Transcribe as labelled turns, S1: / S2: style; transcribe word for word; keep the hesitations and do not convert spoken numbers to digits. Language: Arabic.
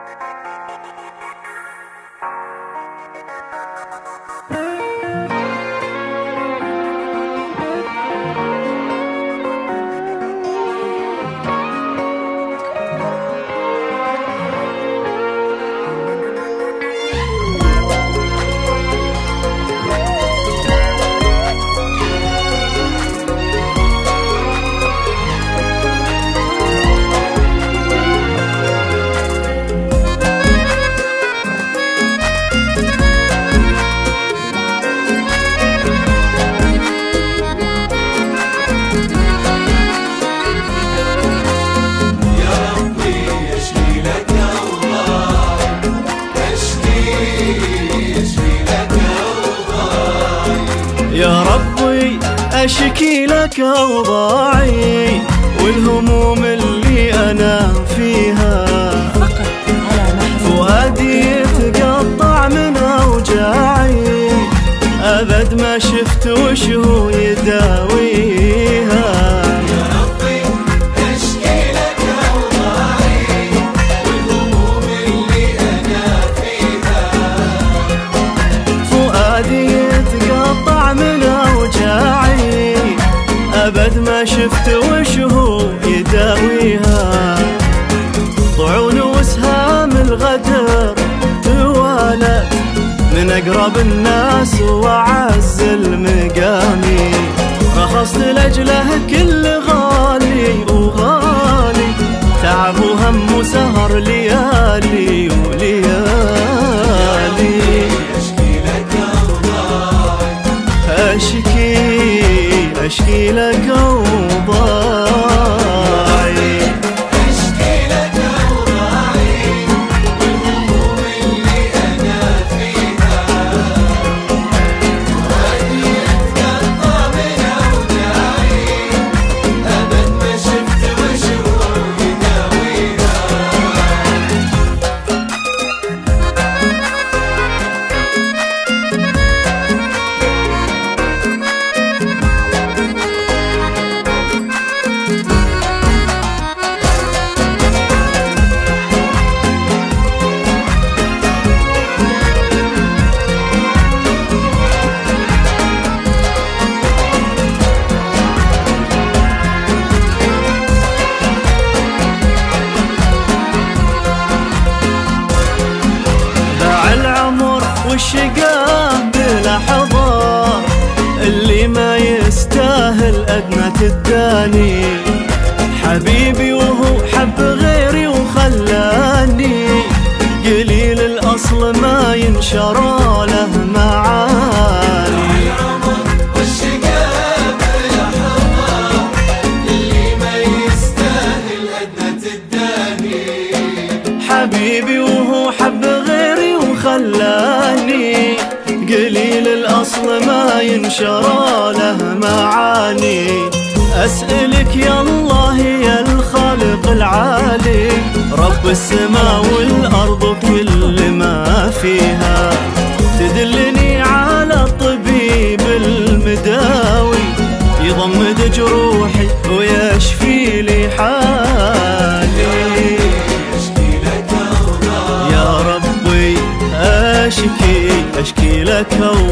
S1: يا ربي أشكي لك أوضاعي والهموم اللي أنا فيها، فؤادي يتقطع من أوجاعي، أبد ما شفت وش هو يداويها. أبد ما شفت وش هو يداويها، طعون وسهام الغدر توالت من أقرب الناس وأعز المقامي، رخصت لأجله كل غالي وغالي، تعب وهم وسهر ليالي وليالي. أشكي أشكي لك أوضاعي،
S2: أشكي لك أوضاعي والهموم اللي أنا فيها، فؤادي يتقطع من أوجاعي، أبد ما شفت وش هو يداويها.
S1: والشقاء بلحظة اللي ما يستاهل أدنى تداني، حبيبي وهو حب غيري وخلاني، قليل الأصل ما ينشرى له معاني.
S2: والشقاء بلحظة اللي ما يستاهل أدنى تداني،
S1: حبيبي وهو حب غيري وخلاني، قليل الأصل ما ينشرى له معاني. أسألك يا الله يا الخالق العالي، رب السماء والأرض وكل ما فيها، تدلني على الطبيب المداوي، يضمد جروحي ويشفي لي حالي. يا ربي أشكي أشكي لك